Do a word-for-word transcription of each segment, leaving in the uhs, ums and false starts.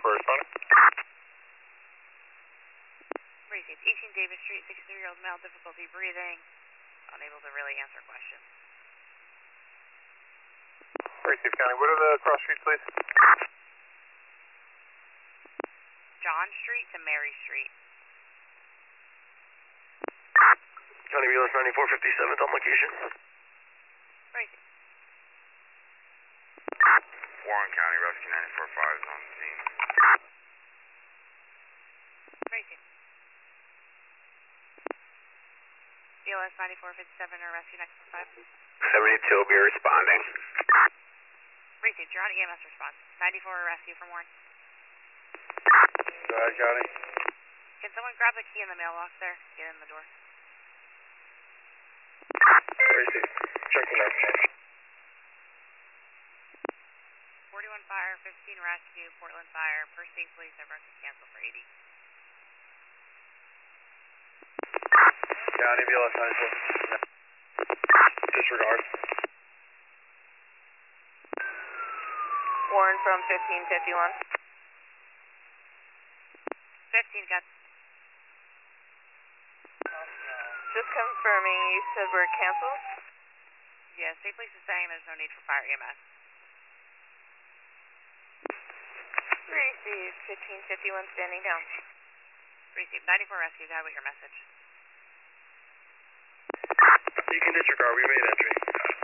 Responding. Received. eighteen Davis Street, sixty-three-year-old male, difficulty breathing, unable to really answer questions. Received County, what are the cross streets, please? John Street to Mary Street. County B L S ninety-four fifty-seventh on location. Received. Warren County Rescue ninety-four five is on the scene. Received. B L S ninety-four fifty-seven or Rescue next to five. seventy-two will be responding. Received. You're on E M S response. ninety-four or Rescue from Warren. Go ahead, County. Can someone grab the key in the mailbox there? Get in the door. Received. Checking out. forty-one Fire, fifteen Rescue, Portland Fire, First State Police, emergency cancel for eighty. County B L S ninety-four. Disregard. Warren from fifteen fifty-one. fifteen got. Just confirming, you said we're canceled? Yeah, State Police is saying there's no need for fire E M S. Received. fifteen fifty-one standing down. Received. ninety-four Rescue, guy with your message. You can disregard, we made entry.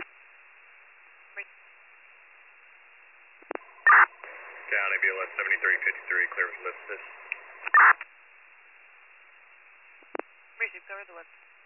County B L S seventy-three fifty-three, clear with list this. Received, cover the list.